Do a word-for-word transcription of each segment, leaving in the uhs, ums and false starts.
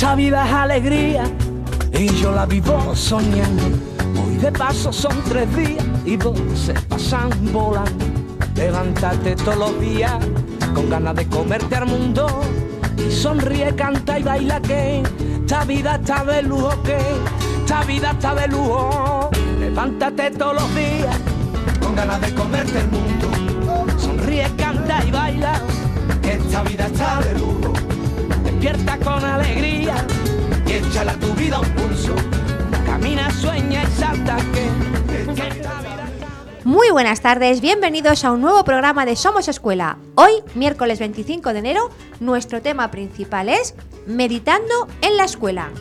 esta vida es alegría y yo la vivo soñando. Hoy de paso son tres días y dos se pasan volando. Levántate todos los días con ganas de comerte al mundo y sonríe, canta y baila, que esta vida está de lujo, que esta vida está de lujo. Levántate todos los días con ganas de comerte el mundo, sonríe, canta y baila, que esta vida está de lujo. Despierta con alegría y échale a tu vida un pulso. Camina, sueña y salta, que, que esta vida... Muy buenas tardes, bienvenidos a un nuevo programa de Somos Escuela. Hoy, miércoles veinticinco de enero, nuestro tema principal es Meditando en la Escuela.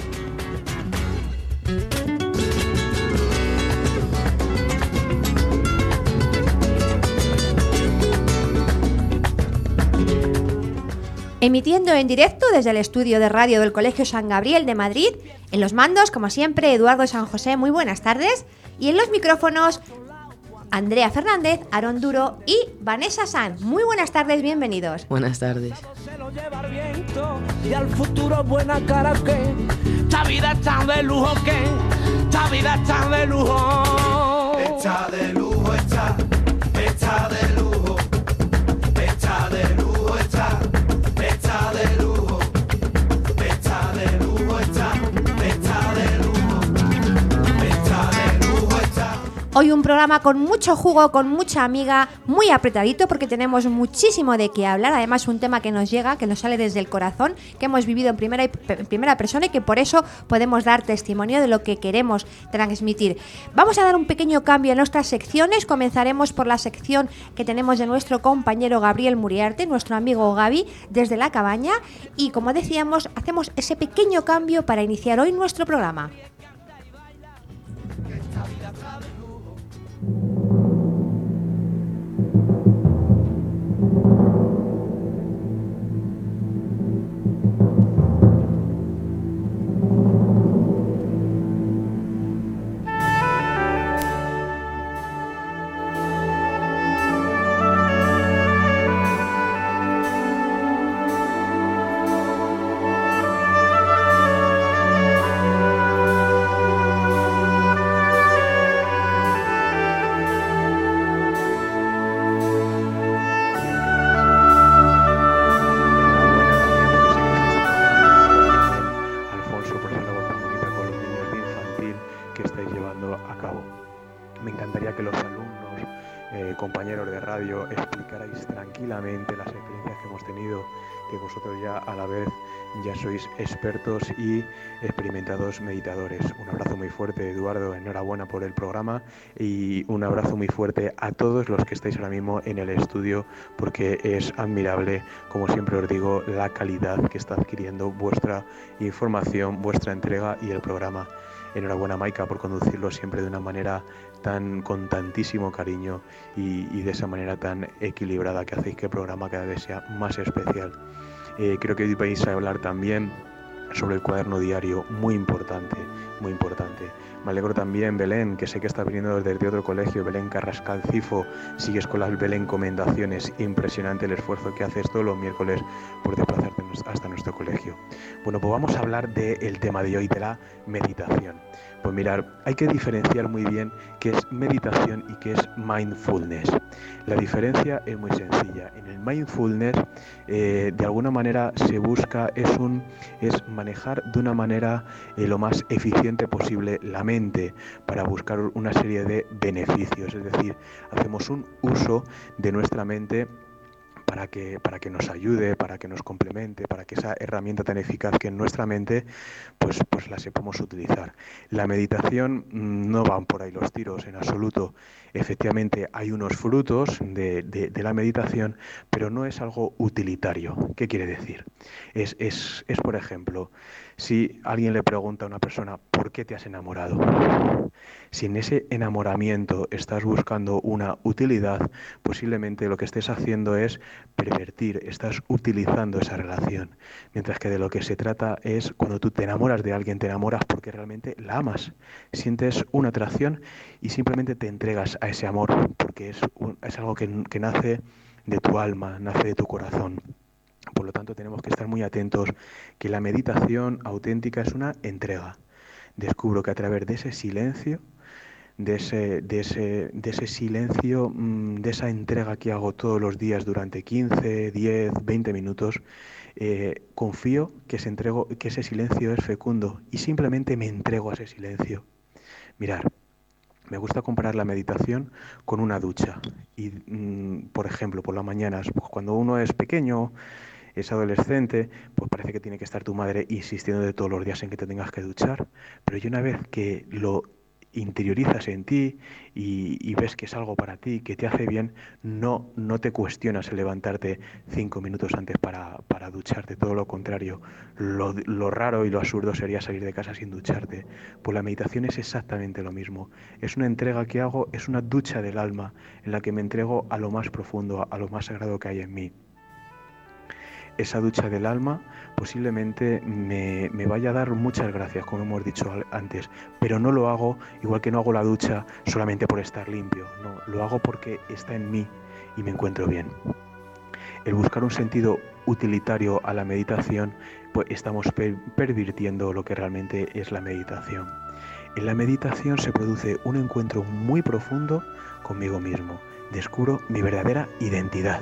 Emitiendo en directo desde el estudio de radio del Colegio San Gabriel de Madrid, en los mandos, como siempre, Eduardo San José, muy buenas tardes, y en los micrófonos, Andrea Fernández, Aarón Duro y Vanessa Sanz. Muy buenas tardes, bienvenidos. Buenas tardes. Se lo lleva el viento y al futuro buena cara, que esta vida está de lujo, que esta vida está de lujo. Está de lujo, está, está de lujo, está de lujo, está, está de lujo, está de lujo, está, está de lujo, está de lujo, está. Hoy un programa con mucho jugo, con mucha amiga, muy apretadito porque tenemos muchísimo de qué hablar. Además, un tema que nos llega, que nos sale desde el corazón, que hemos vivido en primera, en primera persona y que por eso podemos dar testimonio de lo que queremos transmitir. Vamos a dar un pequeño cambio en nuestras secciones. Comenzaremos por la sección que tenemos de nuestro compañero Gabriel Muriarte, nuestro amigo Gaby, desde La Cabaña. Y como decíamos, hacemos ese pequeño cambio para iniciar hoy nuestro programa. Expertos y experimentados meditadores. Un abrazo muy fuerte, Eduardo, enhorabuena por el programa, y un abrazo muy fuerte a todos los que estáis ahora mismo en el estudio, porque es admirable, como siempre os digo, la calidad que está adquiriendo vuestra información, vuestra entrega y el programa. Enhorabuena, Maika, por conducirlo siempre de una manera tan con tantísimo cariño y, y de esa manera tan equilibrada que hacéis que el programa cada vez sea más especial. Eh, creo que hoy vais a hablar también sobre el cuaderno diario, muy importante, muy importante. Me alegro también, Belén, que sé que estás viniendo desde otro colegio, Belén Carrascal Cifo, sigues con las Belén Comendaciones, impresionante el esfuerzo que haces todos los miércoles por desplazarte hasta nuestro colegio. Bueno, pues vamos a hablar del tema de hoy, de la meditación. Pues mirar, hay que diferenciar muy bien qué es meditación y qué es mindfulness. La diferencia es muy sencilla. En el mindfulness, eh, de alguna manera se busca, es, un, es manejar de una manera eh, lo más eficiente posible la mente para buscar una serie de beneficios. Es decir, hacemos un uso de nuestra mente para que, para que nos ayude, para que nos complemente, para que esa herramienta tan eficaz que en nuestra mente, pues, pues la sepamos utilizar. La meditación no van por ahí los tiros en absoluto. Efectivamente hay unos frutos de, de, de la meditación, pero no es algo utilitario. ¿Qué quiere decir? Es, es, es, por ejemplo, si alguien le pregunta a una persona, ¿por qué te has enamorado? Si en ese enamoramiento estás buscando una utilidad, posiblemente lo que estés haciendo es pervertir, estás utilizando esa relación. Mientras que de lo que se trata es cuando tú te enamoras de alguien, te enamoras porque realmente la amas, sientes una atracción y simplemente te entregas a ese amor porque es, un, es algo que, que nace de tu alma, nace de tu corazón. Por lo tanto, tenemos que estar muy atentos que la meditación auténtica es una entrega. Descubro que a través de ese silencio, de ese, de ese, de ese silencio, de esa entrega que hago todos los días durante quince, diez, veinte minutos, eh, confío que ese, entrego, que ese silencio es fecundo y simplemente me entrego a ese silencio. Mirar, me gusta comparar la meditación con una ducha. Y, mmm, por ejemplo, por las mañanas, pues cuando uno es pequeño, es adolescente, pues parece que tiene que estar tu madre insistiendo de todos los días en que te tengas que duchar. Pero y una vez que lo interiorizas en ti y, y ves que es algo para ti, que te hace bien, no, no te cuestionas el levantarte cinco minutos antes para, para ducharte, todo lo contrario. Lo, lo raro y lo absurdo sería salir de casa sin ducharte. Pues la meditación es exactamente lo mismo. Es una entrega que hago, es una ducha del alma en la que me entrego a lo más profundo, a lo más sagrado que hay en mí. Esa ducha del alma posiblemente me, me vaya a dar muchas gracias, como hemos dicho antes, pero no lo hago igual que no hago la ducha solamente por estar limpio, no, lo hago porque está en mí y me encuentro bien. El buscar un sentido utilitario a la meditación, pues estamos per- pervirtiendo lo que realmente es la meditación. En la meditación se produce un encuentro muy profundo conmigo mismo, descubro mi verdadera identidad.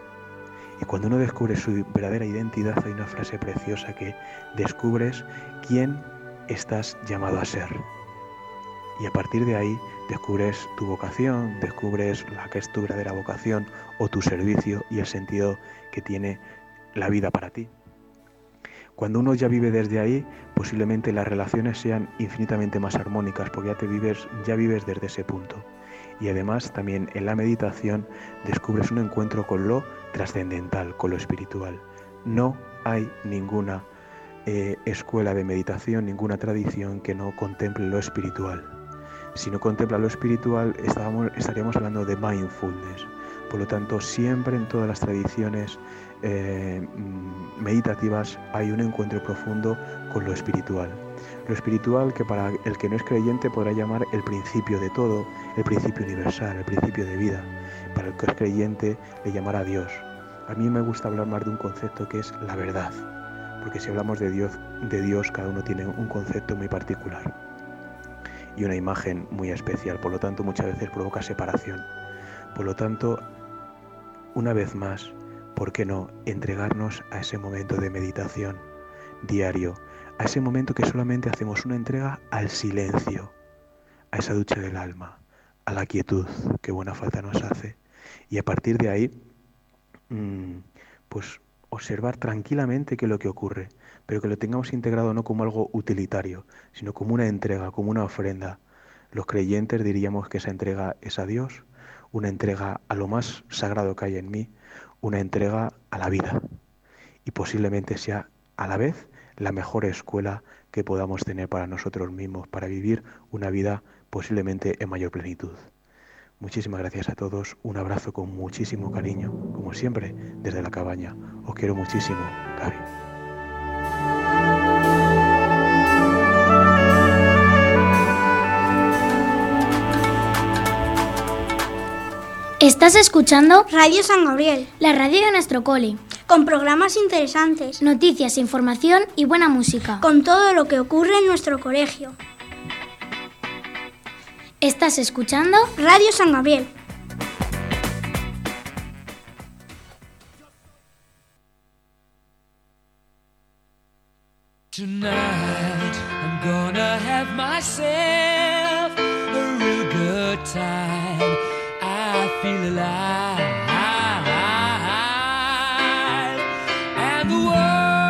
Y cuando uno descubre su verdadera identidad, hay una frase preciosa que descubres quién estás llamado a ser. Y a partir de ahí descubres tu vocación, descubres la que es tu verdadera vocación o tu servicio y el sentido que tiene la vida para ti. Cuando uno ya vive desde ahí, posiblemente las relaciones sean infinitamente más armónicas porque ya te vives, ya vives desde ese punto. Y además también en la meditación descubres un encuentro con lo trascendental, con lo espiritual. No hay ninguna eh, escuela de meditación, ninguna tradición que no contemple lo espiritual. Si no contempla lo espiritual, estábamos, estaríamos hablando de mindfulness. Por lo tanto, siempre en todas las tradiciones eh, meditativas hay un encuentro profundo con lo espiritual. Lo espiritual que para el que no es creyente podrá llamar el principio de todo, el principio universal, el principio de vida. Para el que es creyente le llamará Dios. A mí me gusta hablar más de un concepto que es la verdad, porque si hablamos de Dios, de Dios cada uno tiene un concepto muy particular y una imagen muy especial, por lo tanto muchas veces provoca separación. Por lo tanto, una vez más, ¿por qué no entregarnos a ese momento de meditación diario? A ese momento que solamente hacemos una entrega al silencio, a esa ducha del alma, a la quietud, que buena falta nos hace. Y a partir de ahí, mmm, pues observar tranquilamente qué es lo que ocurre, pero que lo tengamos integrado no como algo utilitario, sino como una entrega, como una ofrenda. Los creyentes diríamos que esa entrega es a Dios, una entrega a lo más sagrado que hay en mí, una entrega a la vida. Y posiblemente sea a la vez la mejor escuela que podamos tener para nosotros mismos, para vivir una vida posiblemente en mayor plenitud. Muchísimas gracias a todos, un abrazo con muchísimo cariño, como siempre, desde la cabaña. Os quiero muchísimo, Gaby. Estás escuchando Radio San Gabriel, la radio de nuestro cole, con programas interesantes, noticias, información y buena música, con todo lo que ocurre en nuestro colegio. Estás escuchando Radio San Gabriel. Tonight I'm gonna have myself a real good time. I feel alive, and the world.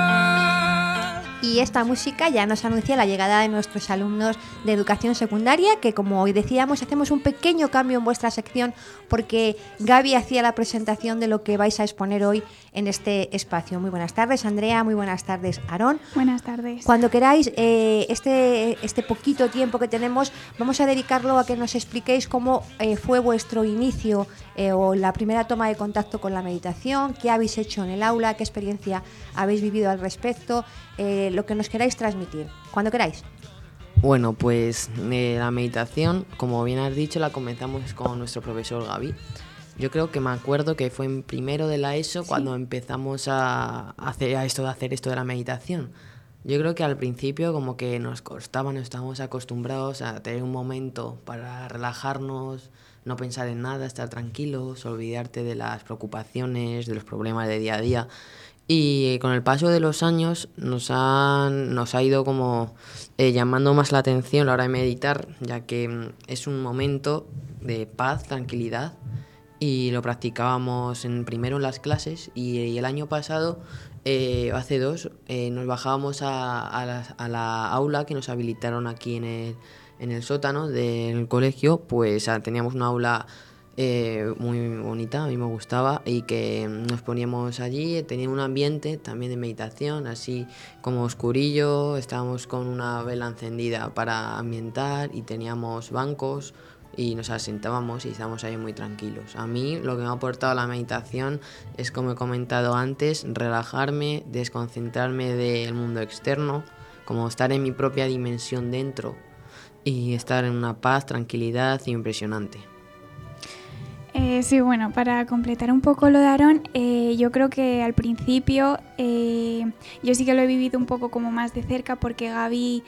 Y esta música ya nos anuncia la llegada de nuestros alumnos de educación secundaria, que como hoy decíamos, hacemos un pequeño cambio en vuestra sección porque Gaby hacía la presentación de lo que vais a exponer hoy en este espacio. Muy buenas tardes, Andrea, muy buenas tardes, Aarón. Buenas tardes. Cuando queráis, eh, este, este poquito tiempo que tenemos, vamos a dedicarlo a que nos expliquéis cómo eh, fue vuestro inicio eh, o la primera toma de contacto con la meditación, qué habéis hecho en el aula, qué experiencia habéis vivido al respecto, eh, lo que nos queráis transmitir. Cuando queráis. Bueno, pues eh, la meditación, como bien has dicho, la comenzamos con nuestro profesor Gaby. Yo creo que me acuerdo que fue en primero de la ESO, ¿sí?, cuando empezamos a hacer a esto de hacer esto de la meditación. Yo creo que al principio como que nos costaba, no estábamos acostumbrados a tener un momento para relajarnos, no pensar en nada, estar tranquilos, olvidarte de las preocupaciones, de los problemas de día a día. Y con el paso de los años nos, han, nos ha ido como eh, llamando más la atención a la hora de meditar, ya que mm, es un momento de paz, tranquilidad, y lo practicábamos en, primero en las clases y, y el año pasado, eh, hace dos, eh, nos bajábamos a, a, la, a la aula que nos habilitaron aquí en el, en el sótano del colegio. Pues a, teníamos una aula Eh, muy bonita, a mí me gustaba, y que nos poníamos allí, tenía un ambiente también de meditación, así como oscurillo, estábamos con una vela encendida para ambientar y teníamos bancos y nos asentábamos y estábamos ahí muy tranquilos. A mí lo que me ha aportado la meditación es, como he comentado antes, relajarme, desconcentrarme del mundo externo, como estar en mi propia dimensión dentro y estar en una paz, tranquilidad impresionante. Eh, sí, bueno, para completar un poco lo de Aarón, eh, yo creo que al principio eh, yo sí que lo he vivido un poco como más de cerca, porque Gaby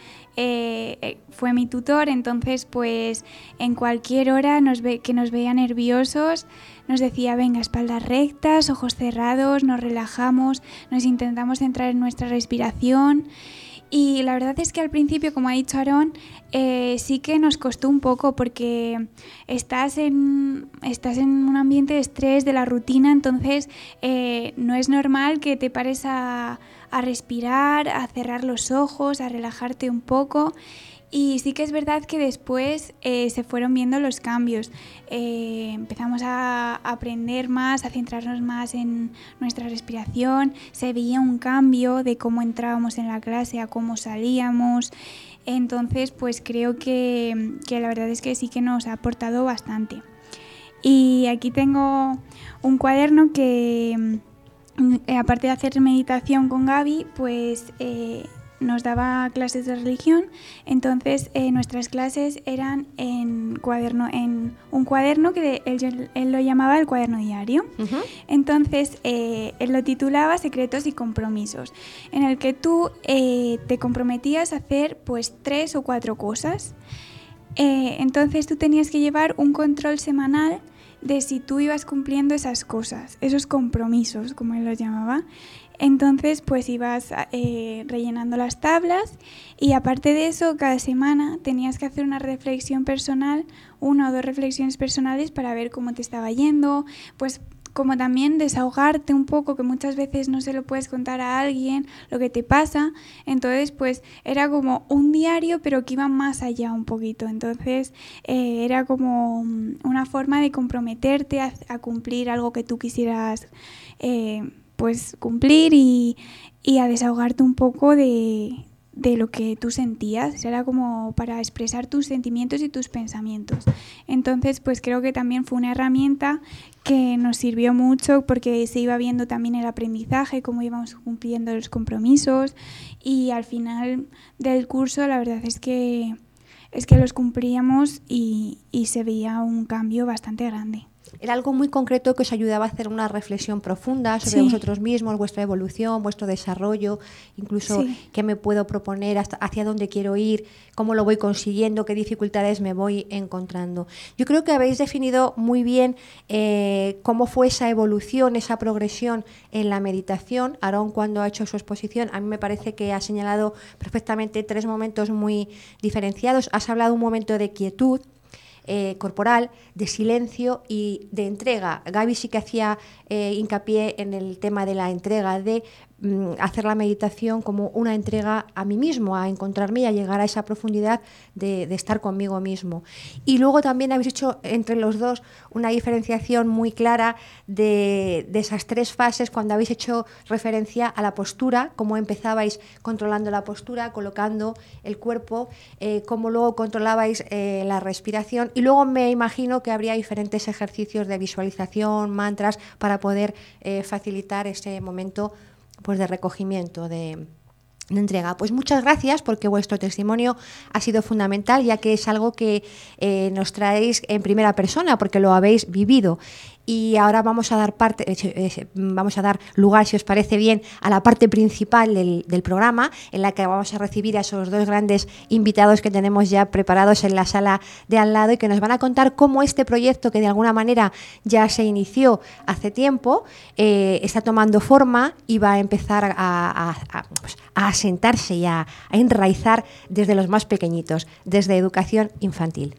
eh, fue mi tutor. Entonces pues en cualquier hora nos ve, que nos veía nerviosos nos decía: venga, espaldas rectas, ojos cerrados, nos relajamos, nos intentamos centrar en nuestra respiración. Y la verdad es que al principio, como ha dicho Aarón, eh, sí que nos costó un poco, porque estás en, estás en un ambiente de estrés, de la rutina. Entonces eh, no es normal que te pares a, a respirar, a cerrar los ojos, a relajarte un poco. Y sí que es verdad que después eh, se fueron viendo los cambios. Eh, empezamos a aprender más, a centrarnos más en nuestra respiración. Se veía un cambio de cómo entrábamos en la clase a cómo salíamos. Entonces, pues creo que, que la verdad es que sí que nos ha aportado bastante. Y aquí tengo un cuaderno que, eh, aparte de hacer meditación con Gaby, pues Eh, nos daba clases de religión. Entonces eh, nuestras clases eran en cuaderno, en un cuaderno que él, él lo llamaba el cuaderno diario. Uh-huh. Entonces eh, él lo titulaba Secretos y Compromisos, en el que tú eh, te comprometías a hacer pues tres o cuatro cosas. Eh, entonces tú tenías que llevar un control semanal de si tú ibas cumpliendo esas cosas, esos compromisos, como él los llamaba. Entonces pues ibas eh, rellenando las tablas, y aparte de eso, cada semana tenías que hacer una reflexión personal, una o dos reflexiones personales, para ver cómo te estaba yendo, pues como también desahogarte un poco, que muchas veces no se lo puedes contar a alguien lo que te pasa. Entonces pues era como un diario, pero que iba más allá un poquito. Entonces eh, era como una forma de comprometerte a, a cumplir algo que tú quisieras eh, pues cumplir, y, y a desahogarte un poco de, de lo que tú sentías. Era como para expresar tus sentimientos y tus pensamientos. Entonces pues creo que también fue una herramienta que nos sirvió mucho, porque se iba viendo también el aprendizaje, cómo íbamos cumpliendo los compromisos, y al final del curso la verdad es que, es que los cumplíamos y, y se veía un cambio bastante grande. Era algo muy concreto que os ayudaba a hacer una reflexión profunda sobre sí. vosotros mismos, vuestra evolución, vuestro desarrollo, incluso sí. qué me puedo proponer, hasta hacia dónde quiero ir, cómo lo voy consiguiendo, qué dificultades me voy encontrando. Yo creo que habéis definido muy bien eh, cómo fue esa evolución, esa progresión en la meditación. Aarón, cuando ha hecho su exposición, a mí me parece que ha señalado perfectamente tres momentos muy diferenciados. Has hablado un momento de quietud Eh, corporal, de silencio y de entrega. Gaby sí que hacía eh, hincapié en el tema de la entrega, de mm, hacer la meditación como una entrega a mí mismo, a encontrarme y a llegar a esa profundidad de, de estar conmigo mismo. Y luego también habéis hecho entre los dos una diferenciación muy clara de, de esas tres fases, cuando habéis hecho referencia a la postura, cómo empezabais controlando la postura, colocando el cuerpo, eh, cómo luego controlabais eh, la respiración. Y luego me imagino que habría diferentes ejercicios de visualización, mantras, para poder eh, facilitar ese momento pues, de recogimiento, de, de entrega. Pues muchas gracias, porque vuestro testimonio ha sido fundamental, ya que es algo que eh, nos traéis en primera persona, porque lo habéis vivido. Y ahora vamos a dar parte, eh, vamos a dar lugar, si os parece bien, a la parte principal del, del programa, en la que vamos a recibir a esos dos grandes invitados que tenemos ya preparados en la sala de al lado y que nos van a contar cómo este proyecto, que de alguna manera ya se inició hace tiempo, eh, está tomando forma y va a empezar a, a, a, pues, a asentarse y a, a enraizar desde los más pequeñitos, desde educación infantil.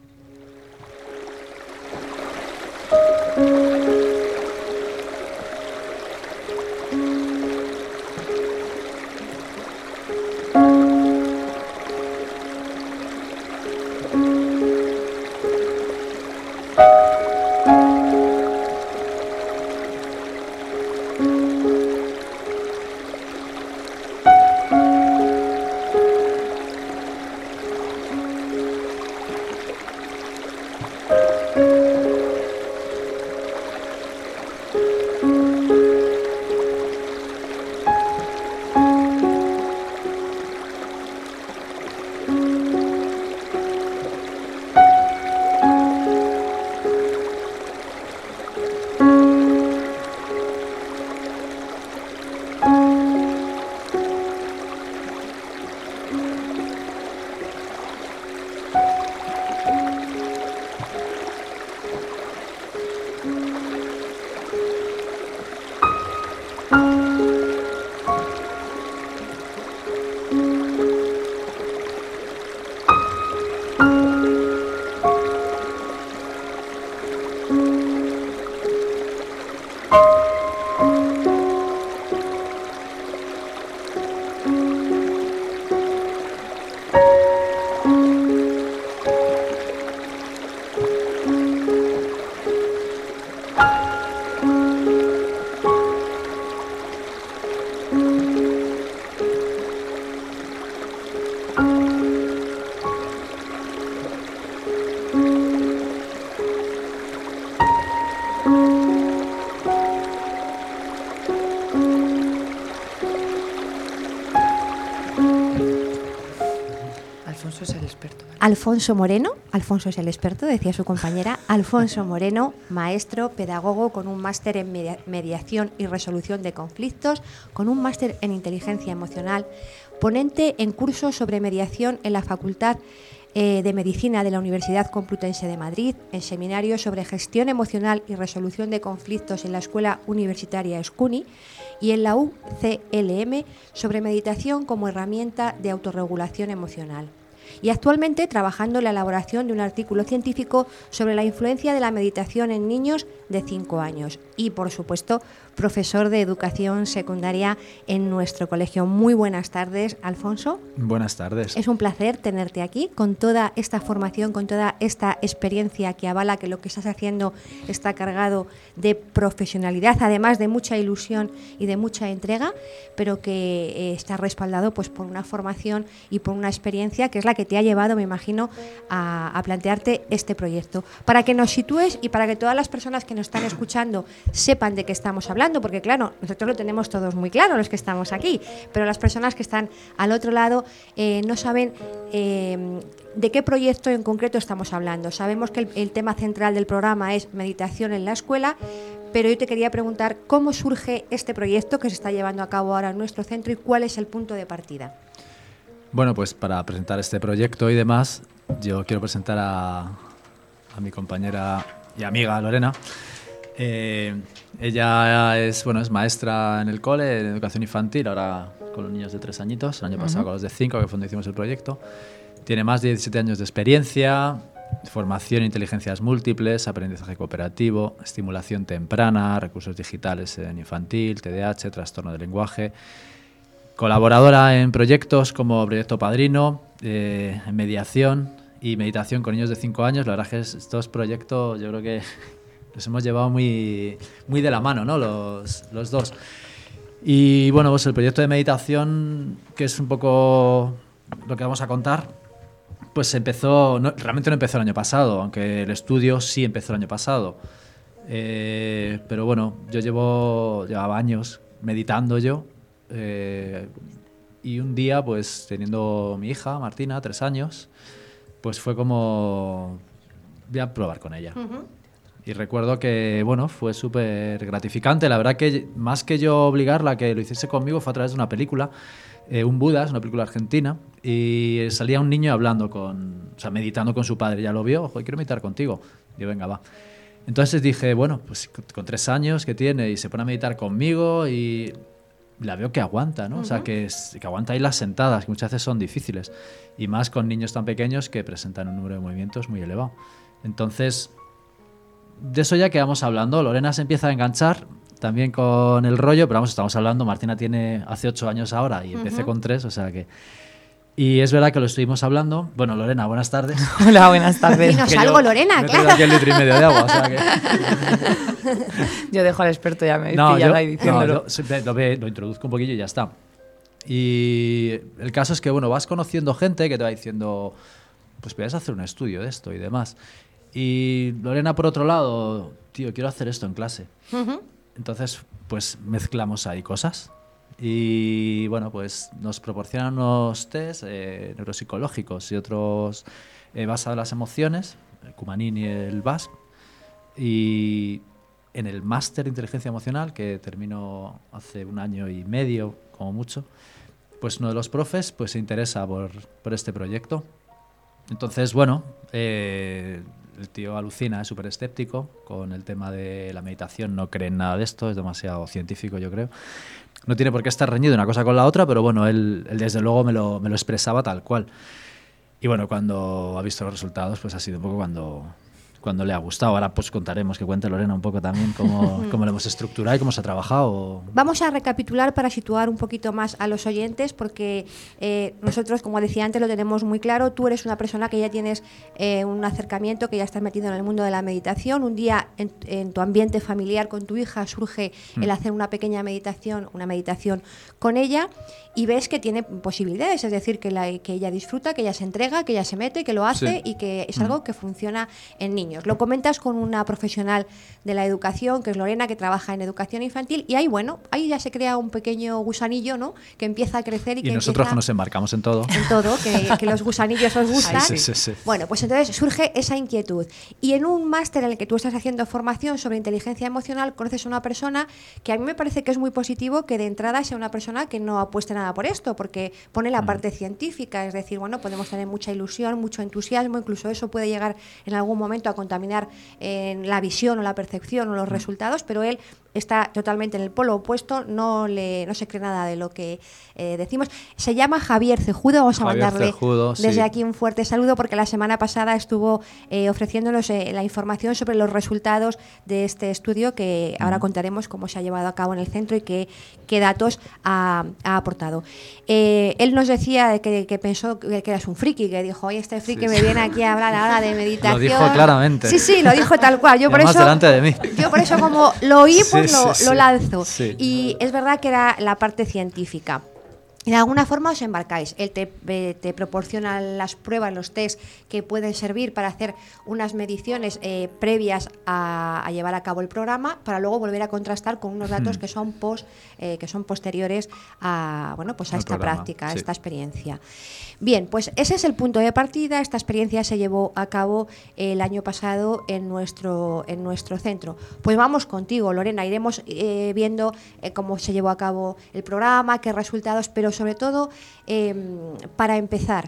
Alfonso es el experto. ¿Vale? Alfonso Moreno, Alfonso es el experto, decía su compañera. Alfonso Moreno, maestro, pedagogo con un máster en media- mediación y resolución de conflictos, con un máster en inteligencia emocional, ponente en cursos sobre mediación en la Facultad eh, de Medicina de la Universidad Complutense de Madrid, en seminarios sobre gestión emocional y resolución de conflictos en la Escuela Universitaria Escuni y en la U C L M sobre meditación como herramienta de autorregulación emocional. Y actualmente trabajando en la elaboración de un artículo científico sobre la influencia de la meditación en niños de cinco años. Y, por supuesto, profesor de educación secundaria en nuestro colegio. Muy buenas tardes, Alfonso. Buenas tardes. Es un placer tenerte aquí con toda esta formación, con toda esta experiencia que avala que lo que estás haciendo está cargado de profesionalidad, además de mucha ilusión y de mucha entrega, pero que eh, está respaldado pues por una formación y por una experiencia que es la que te ha llevado, me imagino, a, a plantearte este proyecto. Para que nos sitúes y para que todas las personas que nos están escuchando sepan de qué estamos hablando, porque claro, nosotros lo tenemos todos muy claro, los que estamos aquí, pero las personas que están al otro lado eh, no saben eh, de qué proyecto en concreto estamos hablando. Sabemos que el, el tema central del programa es meditación en la escuela, pero yo te quería preguntar cómo surge este proyecto que se está llevando a cabo ahora en nuestro centro y cuál es el punto de partida. Bueno, pues para presentar este proyecto y demás, yo quiero presentar a, a mi compañera y amiga Lorena. Eh, ella es, bueno, es maestra en el cole, en educación infantil, ahora con los niños de tres añitos, el año pasado uh-huh. con los de cinco, que fue donde hicimos el proyecto. Tiene más de diecisiete años de experiencia, formación en inteligencias múltiples, aprendizaje cooperativo, estimulación temprana, recursos digitales en infantil, T D A H, trastorno del lenguaje. Colaboradora en proyectos como Proyecto Padrino, eh, en mediación y meditación con niños de cinco años. La verdad es que estos proyectos yo creo que los hemos llevado muy, muy de la mano, ¿no? Los, los dos. Y bueno, pues el proyecto de meditación, que es un poco lo que vamos a contar, pues empezó, no, realmente no empezó el año pasado, aunque el estudio sí empezó el año pasado. Eh, pero bueno, yo llevo, llevaba años meditando yo, eh, y un día, pues teniendo mi hija, Martina, tres años, pues fue como, voy a probar con ella. Uh-huh. Y recuerdo que, bueno, fue súper gratificante. La verdad que más que yo obligarla a que lo hiciese conmigo fue a través de una película, eh, Un Buda, es una película argentina, y salía un niño hablando con, o sea, meditando con su padre. Ya lo vio, ojo, quiero meditar contigo. Y yo, venga, va. Entonces dije, bueno, pues con tres años que tiene y se pone a meditar conmigo y la veo que aguanta, ¿no? Uh-huh. O sea, que, es, que aguanta ahí las sentadas, que muchas veces son difíciles. Y más con niños tan pequeños que presentan un número de movimientos muy elevado. Entonces, de eso ya quedamos hablando. Lorena se empieza a enganchar también con el rollo, pero vamos, estamos hablando, Martina tiene hace ocho años ahora y empecé uh-huh. con tres, o sea que... Y es verdad que lo estuvimos hablando. Bueno, Lorena, buenas tardes. Hola, buenas tardes. Dinos algo, yo, Lorena, me claro. Aquí el litro y medio de agua, o sea que... Yo dejo al experto, ya me no, pillan yo, ahí diciéndolo. No, yo, lo, lo introduzco un poquillo y ya está. Y el caso es que, bueno, vas conociendo gente que te va diciendo, pues puedes hacer un estudio de esto y demás. Y Lorena, por otro lado, tío, quiero hacer esto en clase. Uh-huh. Entonces, pues mezclamos ahí cosas. Y bueno, pues nos proporcionan unos test eh, neuropsicológicos y otros eh, basados en las emociones, el Cumanín y el B A S P. Y en el máster de inteligencia emocional, que terminó hace un año y medio, como mucho, pues uno de los profes pues se interesa por, por este proyecto. Entonces, bueno, eh, el tío alucina, es súper escéptico con el tema de la meditación, no cree en nada de esto, es demasiado científico, yo creo. No tiene por qué estar reñido una cosa con la otra, pero bueno, él, él desde luego me lo, me lo expresaba tal cual. Y bueno, cuando ha visto los resultados, pues ha sido un poco cuando, cuando le ha gustado. Ahora pues contaremos, que cuente Lorena un poco también cómo, cómo lo hemos estructurado y cómo se ha trabajado. Vamos a recapitular para situar un poquito más a los oyentes, porque eh, nosotros, como decía antes, lo tenemos muy claro. Tú eres una persona que ya tienes eh, un acercamiento, que ya estás metido en el mundo de la meditación. Un día en, en tu ambiente familiar con tu hija surge mm. el hacer una pequeña meditación, una meditación con ella, y ves que tiene posibilidades, es decir, que, la, que ella disfruta, que ella se entrega, que ella se mete, que lo hace sí. y que es mm. algo que funciona en niños. Lo comentas con una profesional de la educación, que es Lorena, que trabaja en educación infantil, y ahí, bueno, ahí ya se crea un pequeño gusanillo, ¿no?, que empieza a crecer y, y que nosotros empieza, que nos embarcamos en todo. En todo, que, que los gusanillos os gustan. Sí, sí, sí. Bueno, pues entonces surge esa inquietud. Y en un máster en el que tú estás haciendo formación sobre inteligencia emocional, conoces a una persona que a mí me parece que es muy positivo que de entrada sea una persona que no apueste nada por esto, porque pone la parte uh-huh. científica, es decir, bueno, podemos tener mucha ilusión, mucho entusiasmo, incluso eso puede llegar en algún momento a contaminar en la visión o la percepción o los uh-huh. resultados, pero él está totalmente en el polo opuesto, no le no se cree nada de lo que eh, decimos. Se llama Javier Cejudo, vamos a Javier mandarle Cejudo, desde sí. aquí un fuerte saludo, porque la semana pasada estuvo eh, ofreciéndonos eh, la información sobre los resultados de este estudio, que ahora uh-huh. contaremos cómo se ha llevado a cabo en el centro y qué, qué datos ha, ha aportado. Eh, él nos decía que, que pensó que eras un friki, que dijo, oye, este friki sí, me sí. viene aquí a hablar ahora de meditación. Lo dijo claramente. Sí, sí, lo dijo tal cual. Yo por eso, delante de mí. Yo por eso como lo oí, pues sí, lo, sí, lo lanzo. Sí. Y es verdad que era la parte científica. De alguna forma os embarcáis. Él te, eh, te proporciona las pruebas, los test que pueden servir para hacer unas mediciones eh, previas a, a llevar a cabo el programa, para luego volver a contrastar con unos datos hmm. que son post, eh, que son posteriores a, bueno, pues a el esta programa, práctica, a sí. esta experiencia. Bien, pues ese es el punto de partida. Esta experiencia se llevó a cabo el año pasado en nuestro, en nuestro centro. Pues vamos contigo, Lorena. Iremos eh, viendo eh, cómo se llevó a cabo el programa, qué resultados, pero sobre todo, eh, para empezar,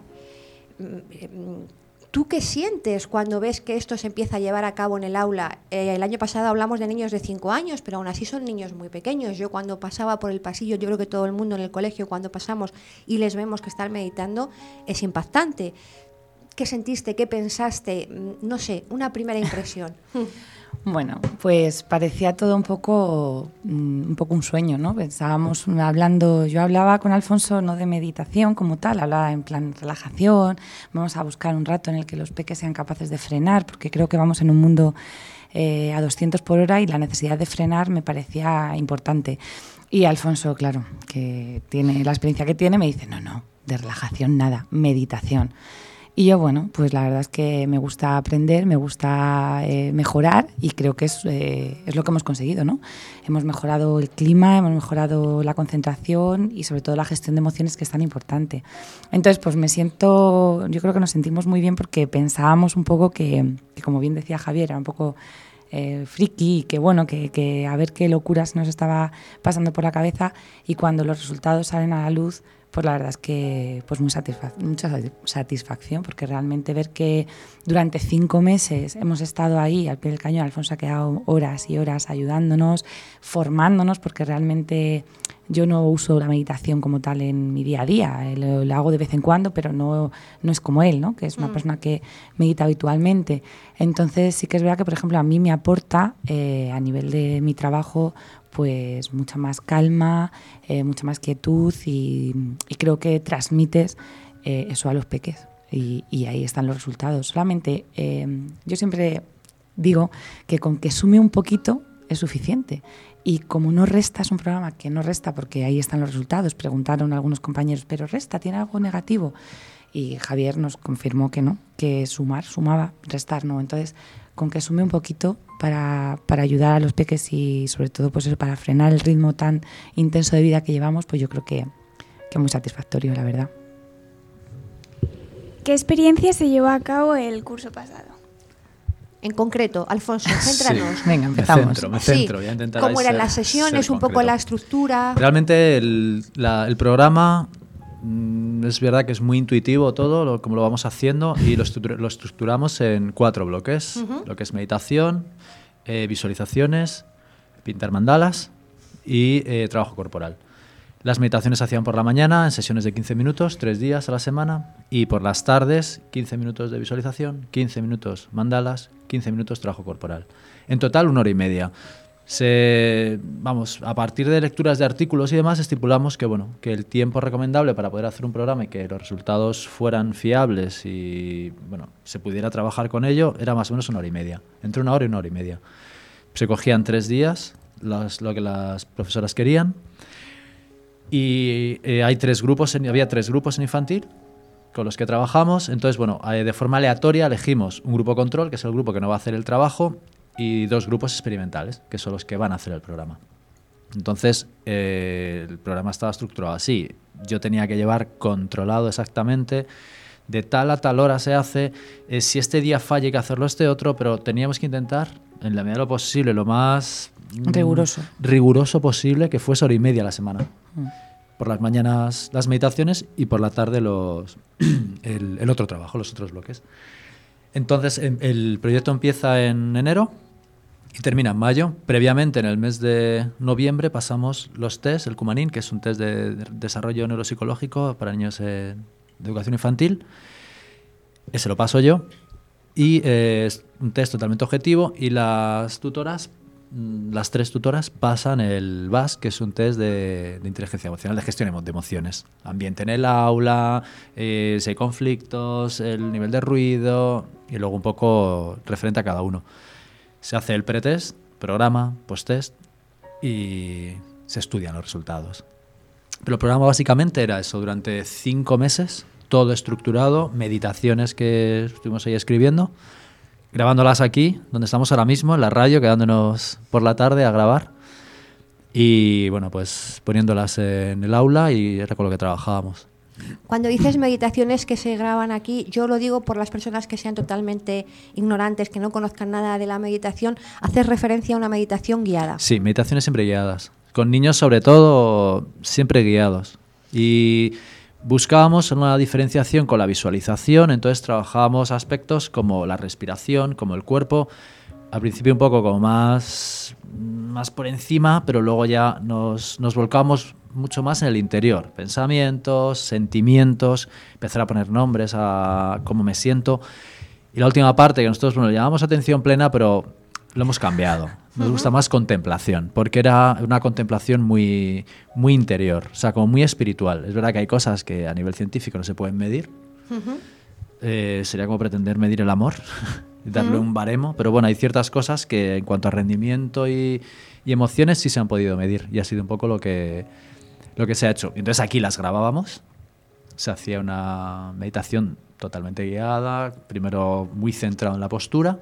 ¿tú qué sientes cuando ves que esto se empieza a llevar a cabo en el aula? Eh, el año pasado hablamos de niños de cinco años, pero aún así son niños muy pequeños. Yo cuando pasaba por el pasillo, yo creo que todo el mundo en el colegio, cuando pasamos y les vemos que están meditando, es impactante. ¿Qué sentiste? ¿Qué pensaste? No sé, una primera impresión. Bueno, pues parecía todo un poco, un poco un sueño, ¿no? Pensábamos hablando, yo hablaba con Alfonso no de meditación como tal, hablaba en plan relajación, vamos a buscar un rato en el que los peques sean capaces de frenar, porque creo que vamos en un mundo eh, a doscientos por hora y la necesidad de frenar me parecía importante. Y Alfonso, claro, que tiene la experiencia que tiene, me dice, no, no, de relajación nada, meditación. Y yo, bueno, pues la verdad es que me gusta aprender, me gusta eh, mejorar y creo que es, eh, es lo que hemos conseguido, ¿no? Hemos mejorado el clima, hemos mejorado la concentración y sobre todo la gestión de emociones, que es tan importante. Entonces, pues me siento, yo creo que nos sentimos muy bien porque pensábamos un poco que, que como bien decía Javier, era un poco eh, friki y que bueno, que, que a ver qué locuras nos estaba pasando por la cabeza, y cuando los resultados salen a la luz, pues la verdad es que pues muy satisfac- mucha satisfacción, porque realmente ver que durante cinco meses hemos estado ahí al pie del cañón, Alfonso ha quedado horas y horas ayudándonos, formándonos, porque realmente yo no uso la meditación como tal en mi día a día, lo, lo hago de vez en cuando, pero no, no es como él, ¿no? Que es una mm. persona que medita habitualmente. Entonces sí que es verdad que, por ejemplo, a mí me aporta eh, a nivel de mi trabajo pues mucha más calma, eh, mucha más quietud y, y creo que transmites eh, eso a los peques y, y ahí están los resultados. Solamente eh, yo siempre digo que con que sume un poquito es suficiente, y como no resta, es un programa que no resta porque ahí están los resultados. Preguntaron algunos compañeros, ¿pero resta? ¿Tiene algo negativo? Y Javier nos confirmó que no, que sumar sumaba, restar no. Entonces, con que sume un poquito para, para ayudar a los peques y sobre todo pues eso, para frenar el ritmo tan intenso de vida que llevamos, pues yo creo que, que es muy satisfactorio, la verdad. ¿Qué experiencia se llevó a cabo el curso pasado? En concreto, Alfonso, céntranos. Sí. Venga, empezamos. Me centro, me centro. Sí. Voy a intentar ¿Cómo eran ser, las sesiones? Un poco la estructura. Realmente el, la, el programa mm, es verdad que es muy intuitivo todo, lo, como lo vamos haciendo, y lo, estructur- lo estructuramos en cuatro bloques. Uh-huh. Lo que es meditación, eh, visualizaciones, pintar mandalas y eh, trabajo corporal. Las meditaciones se hacían por la mañana en sesiones de quince minutos, tres días a la semana, y por las tardes quince minutos de visualización, quince minutos mandalas, quince minutos trabajo corporal. En total una hora y media. Se, vamos, a partir de lecturas de artículos y demás estipulamos que, bueno, que el tiempo recomendable para poder hacer un programa y que los resultados fueran fiables y bueno, se pudiera trabajar con ello era más o menos una hora y media, entre una hora y una hora y media. Se cogían tres días, las, lo que las profesoras querían. Y eh, hay tres grupos en, había tres grupos en infantil con los que trabajamos. Entonces, bueno, eh, de forma aleatoria elegimos un grupo control, que es el grupo que no va a hacer el trabajo, y dos grupos experimentales, que son los que van a hacer el programa. Entonces, eh, el programa estaba estructurado así. Yo tenía que llevar controlado exactamente de tal a tal hora se hace, eh, si este día falla hay que hacerlo este otro, pero teníamos que intentar, en la medida de lo posible, lo más riguroso, mm, riguroso posible, que fuese hora y media a la semana. Mm. Por las mañanas las meditaciones y por la tarde los el, el otro trabajo, los otros bloques. Entonces, el proyecto empieza en enero y termina en mayo. Previamente, en el mes de noviembre, pasamos los test, el Cumanín, que es un test de, de desarrollo neuropsicológico para niños eh, de educación infantil. Ese lo paso yo. Y eh, es un test totalmente objetivo, y las tutoras, las tres tutoras, pasan el B A S, que es un test de, de inteligencia emocional, de gestión de emociones. Ambiente en el aula, eh, si hay conflictos, el nivel de ruido, y luego un poco referente a cada uno. Se hace el pretest, programa, post-test, y se estudian los resultados. Pero el programa básicamente era eso, durante cinco meses, todo estructurado, meditaciones que estuvimos ahí escribiendo, grabándolas aquí, donde estamos ahora mismo, en la radio, quedándonos por la tarde a grabar, y bueno, pues poniéndolas en el aula, y era con lo que trabajábamos. Cuando dices meditaciones que se graban aquí, yo lo digo por las personas que sean totalmente ignorantes, que no conozcan nada de la meditación. ¿Haces referencia a una meditación guiada? Sí, meditaciones siempre guiadas. Con niños, sobre todo, siempre guiados. Y buscábamos una diferenciación con la visualización, entonces trabajábamos aspectos como la respiración, como el cuerpo. Al principio un poco como más, más por encima, pero luego ya nos, nos volcamos mucho más en el interior. Pensamientos, sentimientos, empezar a poner nombres a cómo me siento. Y la última parte, que nosotros bueno, llamamos atención plena, pero lo hemos cambiado. Nos gusta más contemplación, porque era una contemplación muy, muy interior, o sea, como muy espiritual. Es verdad que hay cosas que a nivel científico no se pueden medir. Uh-huh. Eh, sería como pretender medir el amor y darle uh-huh. un baremo, pero bueno, hay ciertas cosas que en cuanto a rendimiento y, y emociones sí se han podido medir, y ha sido un poco lo que, lo que se ha hecho. Entonces aquí las grabábamos, se hacía una meditación totalmente guiada, primero muy centrado en la postura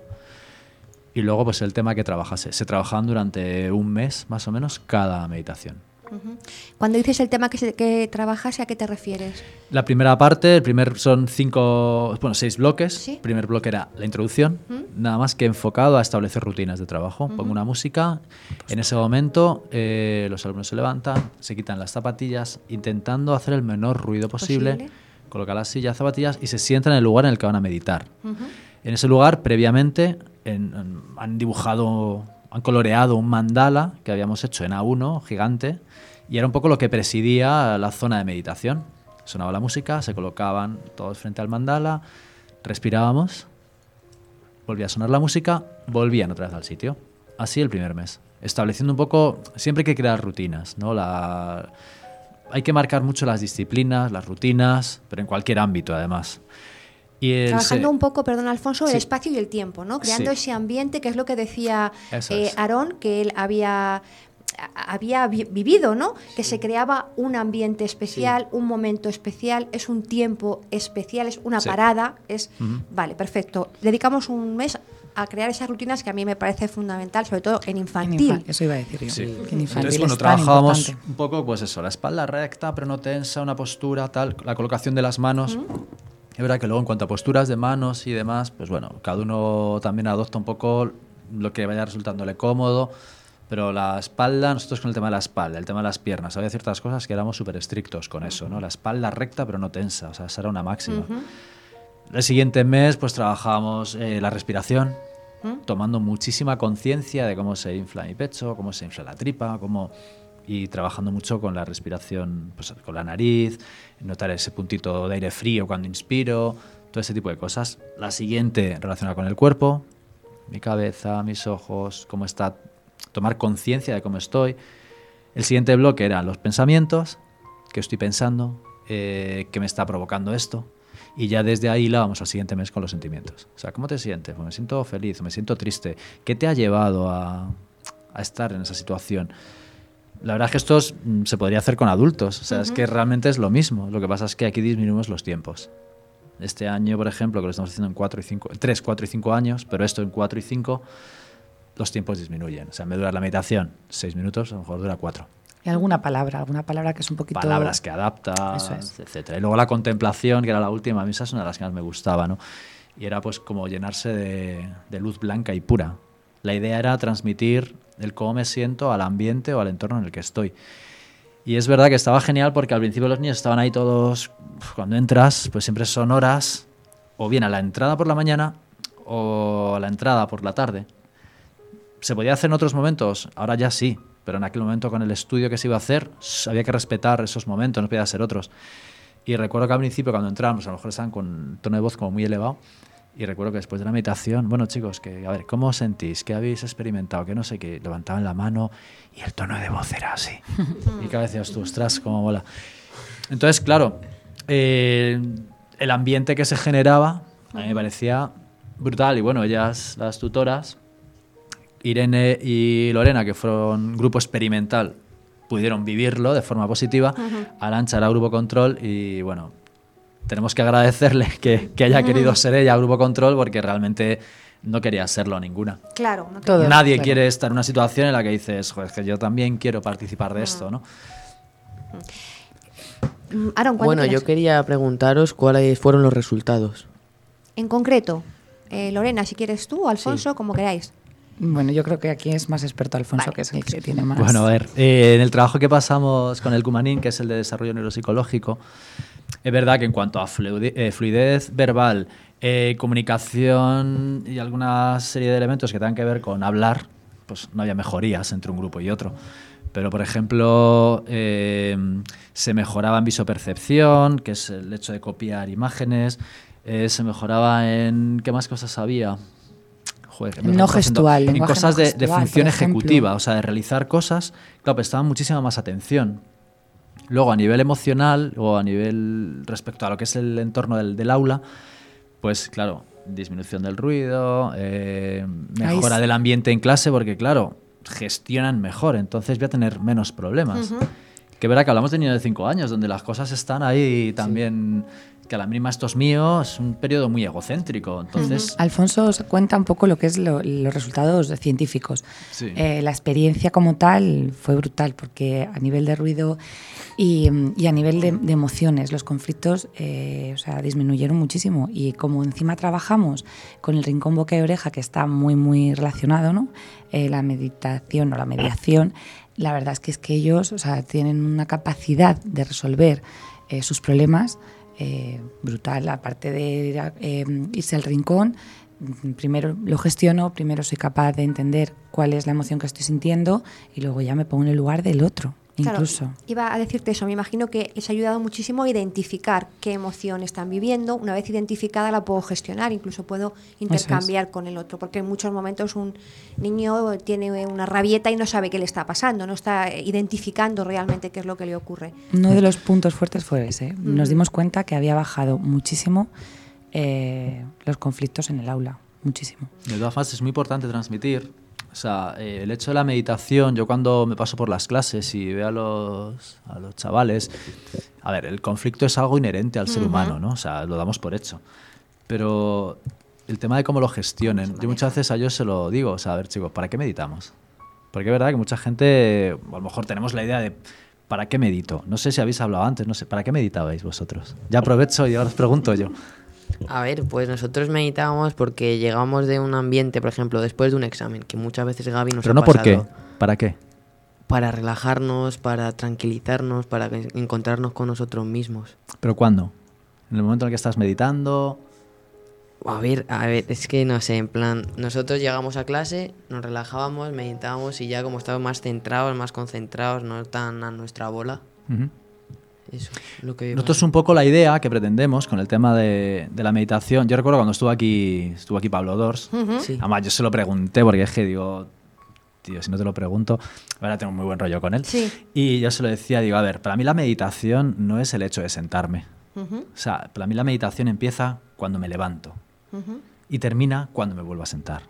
y luego pues el tema que trabajase. Se trabajaban durante un mes más o menos cada meditación. Uh-huh. Cuando dices el tema que, se, que trabajase, ¿a qué te refieres? La primera parte, el primer son cinco, bueno, seis bloques. ¿Sí? El primer bloque era la introducción, ¿Mm? nada más que enfocado a establecer rutinas de trabajo. Uh-huh. Pongo una música, en ese momento eh, los alumnos se levantan, se quitan las zapatillas, intentando hacer el menor ruido posible, ¿Posible? colocan las sillas, zapatillas y se sientan en el lugar en el que van a meditar. Uh-huh. En ese lugar, previamente, en, en, han dibujado, han coloreado un mandala que habíamos hecho en A uno, gigante, y era un poco lo que presidía la zona de meditación. Sonaba la música, se colocaban todos frente al mandala, respirábamos, volvía a sonar la música, volvían otra vez al sitio. Así el primer mes. Estableciendo un poco, siempre hay que crear rutinas, ¿no? La, hay que marcar mucho las disciplinas, las rutinas, pero en cualquier ámbito además. Y el Trabajando se... un poco, perdón Alfonso, sí. el espacio y el tiempo, ¿no? Creando sí. ese ambiente que es lo que decía eh, es. Aarón, que él había... había vi- vivido, ¿no? Que se creaba un ambiente especial, sí. un momento especial, es un tiempo especial, es una sí. parada, es... Uh-huh. Vale, perfecto. Dedicamos un mes a crear esas rutinas que a mí me parece fundamental, sobre todo en infantil. En infan- eso iba a decir yo. Sí. Que en infantil Entonces, bueno, es trabajábamos importante. un poco, pues eso, la espalda recta, pero no tensa, una postura, tal, la colocación de las manos. Uh-huh. Es verdad que luego en cuanto a posturas de manos y demás, pues bueno, cada uno también adopta un poco lo que vaya resultándole cómodo. Pero la espalda, nosotros con el tema de la espalda, el tema de las piernas, había ciertas cosas que éramos súper estrictos con eso, ¿no? La espalda recta pero no tensa, o sea, esa era una máxima. Uh-huh. El siguiente mes pues trabajábamos eh, la respiración, ¿Mm? tomando muchísima conciencia de cómo se infla mi pecho, cómo se infla la tripa, cómo... y trabajando mucho con la respiración, pues con la nariz, notar ese puntito de aire frío cuando inspiro, todo ese tipo de cosas. La siguiente relacionada con el cuerpo, mi cabeza, mis ojos, cómo está... tomar conciencia de cómo estoy. El siguiente bloque eran los pensamientos, qué estoy pensando, eh, qué me está provocando esto, y ya desde ahí la vamos al siguiente mes con los sentimientos. O sea, ¿cómo te sientes? Pues me siento feliz, me siento triste. ¿Qué te ha llevado a, a estar en esa situación? La verdad es que esto es, se podría hacer con adultos, o sea, uh-huh. es que realmente es lo mismo. Lo que pasa es que aquí disminuimos los tiempos. Este año, por ejemplo, que lo estamos haciendo en cuatro y cinco, tres, cuatro y cinco años, pero esto en cuatro y cinco... los tiempos disminuyen. O sea, en vez de durar la meditación seis minutos, a lo mejor dura cuatro. ¿Y alguna palabra? ¿Alguna palabra que es un poquito...? Palabras que adaptas, es. etcétera. Y luego la contemplación, que era la última, a mí esa es una de las que más me gustaba, ¿no? Y era pues como llenarse de, de luz blanca y pura. La idea era transmitir el cómo me siento al ambiente o al entorno en el que estoy. Y es verdad que estaba genial porque al principio los niños estaban ahí todos... Cuando entras, pues siempre son horas, o bien a la entrada por la mañana o a la entrada por la tarde. ¿Se podía hacer en otros momentos? Ahora ya sí, pero en aquel momento con el estudio que se iba a hacer había que respetar esos momentos, no podía ser otros. Y recuerdo que al principio cuando entrábamos, a lo mejor estaban con tono de voz como muy elevado, y recuerdo que después de la meditación, bueno chicos, que a ver, ¿cómo os sentís? ¿Qué habéis experimentado? Que no sé qué, levantaban la mano y el tono de voz era así. Y cada vez decías tú, ostras, cómo mola. Entonces, claro, eh, el ambiente que se generaba a mí me parecía brutal, y bueno, ellas, las tutoras, Irene y Lorena, que fueron grupo experimental, pudieron vivirlo de forma positiva. Uh-huh. Arantxa era grupo control y bueno, tenemos que agradecerle que, que haya uh-huh. querido ser ella grupo control, porque realmente no quería serlo ninguna. Claro. No Todo, Nadie claro. quiere estar en una situación en la que dices, joder, es que yo también quiero participar de uh-huh. esto, ¿no? Uh-huh. Aaron, bueno, quieras? yo quería preguntaros cuáles fueron los resultados. En concreto, eh, Lorena, si quieres tú o Alfonso, sí. como queráis. Bueno, yo creo que aquí es más experto Alfonso, vale. que es el que tiene más... Bueno, a ver, eh, en el trabajo que pasamos con el Cumanín, que es el de desarrollo neuropsicológico, es verdad que en cuanto a fluidez, eh, fluidez verbal, eh, comunicación y alguna serie de elementos que tengan que ver con hablar, pues no había mejorías entre un grupo y otro. Pero, por ejemplo, eh, se mejoraba en visopercepción, que es el hecho de copiar imágenes, eh, se mejoraba en... ¿Qué más cosas había? Joder, no gestual, en cosas no de, gestual, de función por ejemplo. ejecutiva, o sea, de realizar cosas, claro, prestaban muchísima más atención. Luego, a nivel emocional o a nivel respecto a lo que es el entorno del, del aula, pues claro, disminución del ruido, eh, mejora del ambiente en clase, porque claro, gestionan mejor, entonces voy a tener menos problemas. Uh-huh. Que verá que hablamos de niños de cinco años, donde las cosas están ahí también... Sí. que a la mínima esto es mío, es un periodo muy egocéntrico. Entonces, uh-huh. Alfonso os cuenta un poco lo que es lo, los resultados científicos. Sí. Eh, la experiencia como tal fue brutal, porque a nivel de ruido y, y a nivel de, de emociones, los conflictos eh, o sea, disminuyeron muchísimo. Y como encima trabajamos con el rincón boca y oreja, que está muy, muy relacionado, ¿no? Eh, la meditación o la mediación, la verdad es que, es que ellos, o sea, tienen una capacidad de resolver eh, sus problemas Eh, brutal. Aparte de eh, irse al rincón, primero lo gestiono, primero soy capaz de entender cuál es la emoción que estoy sintiendo y luego ya me pongo en el lugar del otro. Incluso. Claro, iba a decirte eso, me imagino que les ha ayudado muchísimo a identificar qué emoción están viviendo. Una vez identificada la puedo gestionar, incluso puedo intercambiar es. con el otro, porque en muchos momentos un niño tiene una rabieta y no sabe qué le está pasando, no está identificando realmente qué es lo que le ocurre. Uno de los puntos fuertes fue ese. Mm. Nos dimos cuenta que había bajado muchísimo eh, los conflictos en el aula, muchísimo. De todas formas es muy importante transmitir. O sea, eh, el hecho de la meditación, yo cuando me paso por las clases y veo a los, a los chavales, a ver, el conflicto es algo inherente al ser uh-huh. humano, ¿no? O sea, lo damos por hecho. Pero el tema de cómo lo gestionen, yo muchas veces a ellos se lo digo, o sea, a ver chicos, ¿para qué meditamos? Porque es verdad que mucha gente, a lo mejor tenemos la idea de ¿para qué medito? No sé si habéis hablado antes, no sé, ¿para qué meditabais vosotros? Ya aprovecho y ahora os pregunto yo. A ver, pues nosotros meditábamos porque llegamos de un ambiente, por ejemplo, después de un examen, que muchas veces Gaby nos Pero ha no pasado. ¿por qué? ¿Para qué? Para relajarnos, para tranquilizarnos, para encontrarnos con nosotros mismos. ¿Pero cuándo? ¿En el momento en el que estás meditando? A ver, a ver, es que no sé, en plan, nosotros llegamos a clase, nos relajábamos, meditábamos y ya como estábamos más centrados, más concentrados, no tan a nuestra bola. Uh-huh. Eso, lo que Nosotros es un poco la idea que pretendemos con el tema de, de la meditación. Yo recuerdo cuando estuvo aquí, estuvo aquí Pablo Dors. Uh-huh. Sí. Además, yo se lo pregunté porque es que digo, tío, si no te lo pregunto, ahora tengo muy buen rollo con él. Sí. Y yo se lo decía, digo, a ver, para mí la meditación no es el hecho de sentarme. Uh-huh. O sea, para mí la meditación empieza cuando me levanto uh-huh. y termina cuando me vuelvo a sentar.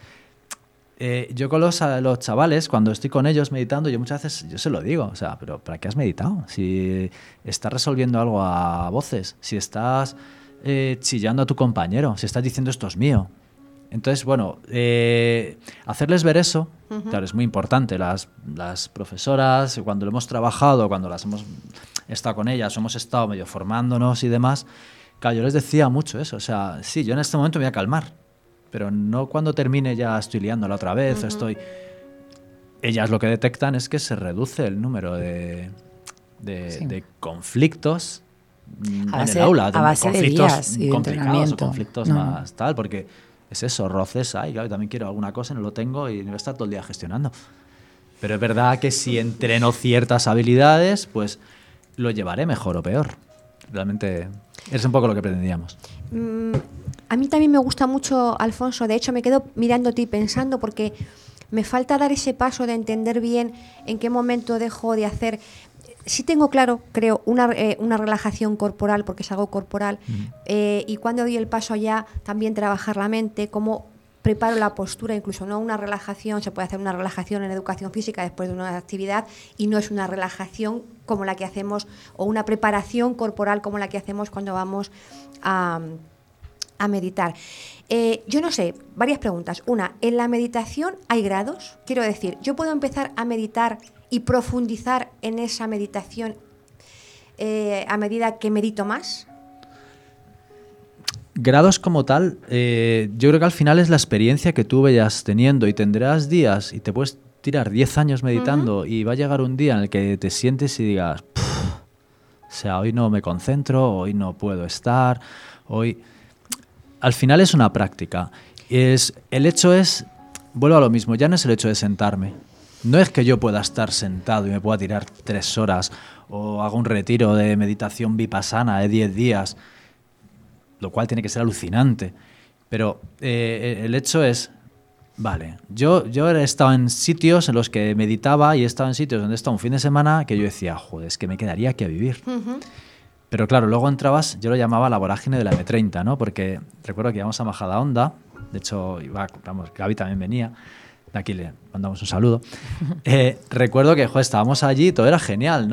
Eh, yo con los, los chavales, cuando estoy con ellos meditando, yo muchas veces yo se lo digo, o sea, pero ¿para qué has meditado? Si estás resolviendo algo a voces, si estás eh, chillando a tu compañero, si estás diciendo esto es mío. Entonces, bueno, eh, hacerles ver eso, uh-huh. claro, es muy importante. Las, las profesoras, cuando lo hemos trabajado, cuando las hemos estado con ellas, hemos estado medio formándonos y demás, claro, yo les decía mucho eso, o sea, sí, yo en este momento me voy a calmar, pero no cuando termine ya estoy liándola otra vez, uh-huh. estoy... Ellas lo que detectan es que se reduce el número de, de, sí. de conflictos a base, en el aula, a base conflictos de días y de complicados o conflictos no. más tal, porque es eso, roces hay, claro, también quiero alguna cosa, no lo tengo y voy a estar todo el día gestionando. Pero es verdad que si entreno ciertas habilidades, pues lo llevaré mejor o peor. Realmente es un poco lo que pretendíamos. Mm. A mí también me gusta mucho, Alfonso, de hecho me quedo mirándote y pensando porque me falta dar ese paso de entender bien en qué momento dejo de hacer. Sí tengo claro, creo, una, eh, una relajación corporal, porque es algo corporal, uh-huh. eh, y cuando doy el paso ya también trabajar la mente, cómo preparo la postura, incluso no una relajación, se puede hacer una relajación en educación física después de una actividad y no es una relajación como la que hacemos, o una preparación corporal como la que hacemos cuando vamos a... a meditar. Eh, yo no sé, varias preguntas. Una, ¿en la meditación hay grados? Quiero decir, ¿yo puedo empezar a meditar y profundizar en esa meditación eh, a medida que medito más? Grados como tal, eh, yo creo que al final es la experiencia que tú vayas teniendo y tendrás días y te puedes tirar diez años meditando uh-huh. y va a llegar un día en el que te sientes y digas, o sea, hoy no me concentro, hoy no puedo estar, hoy... Al final es una práctica. Es, el hecho es, vuelvo a lo mismo, ya no es el hecho de sentarme. No es que yo pueda estar sentado y me pueda tirar tres horas o haga un retiro de meditación vipassana de diez días, lo cual tiene que ser alucinante. Pero eh, el hecho es, vale, yo, yo he estado en sitios en los que meditaba y he estado en sitios donde he estado un fin de semana que yo decía, joder, es que me quedaría aquí a vivir. Uh-huh. Pero claro, luego entrabas, yo lo llamaba la vorágine de la eme treinta, ¿no? Porque recuerdo que íbamos a Majadahonda, de hecho, iba, vamos, Gaby también venía, de aquí le mandamos un saludo. Eh, recuerdo que, joder, estábamos allí, todo era genial, ¿no?